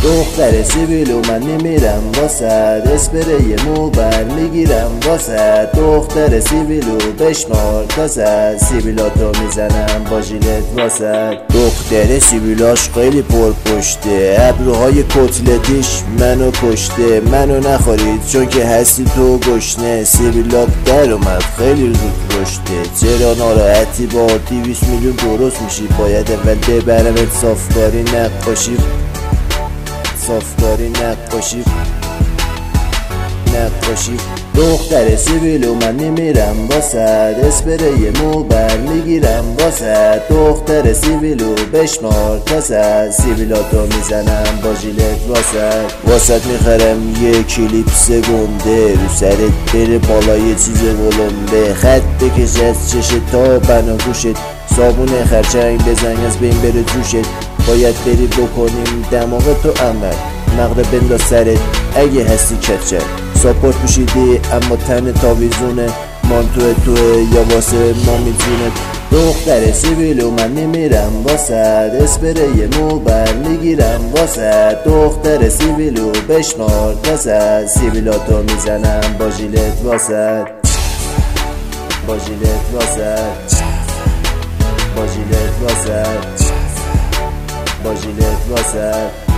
دختر سیبیلو من نمیرم واسد، اسپری مو برمیگیرم واسد. دختر سیبیلو بشمار تازد، سیبیلاتو میزنم با ژیلت واسد. دختر سیبیلاش خیلی پرپشته، ابروهای کتلتیش منو کشته. منو نخورید چون که هستی تو گشنه، سیبیلات در اومد خیلی زود رشته. چرا ناراحتی؟ با 200 میلیون درست میشی، باید اول ببرمت صافکاری نقاشی. دختر سیبیلو من نمیرم واسد، اسپری مو برمیگیرم واسد. دختر سیبیلو بشمار تازد، سیبیلاتو میزنم با ژیلت واسد میخرم یه کلیپس گنده، رو سرت بره بالای چیز ولنده. خط بکش از چشت تا بناگوشت، صابون خرچنگ بزن از بین بره جوشت. باید بری بکنیم دماغ تو عمل، مغرب بنداز سرت اگه هستی کچل. ساپورت پوشیدی اما تن تاویزونه، مانتو توه یا واسه ما میتونه. دختر سیبیلو من نمیرم واسد، اسپری مو برمیگیرم واسد. دختر سیبیلو بشمار تازد، سیبیلاتو میزنم با ژیلت واسد.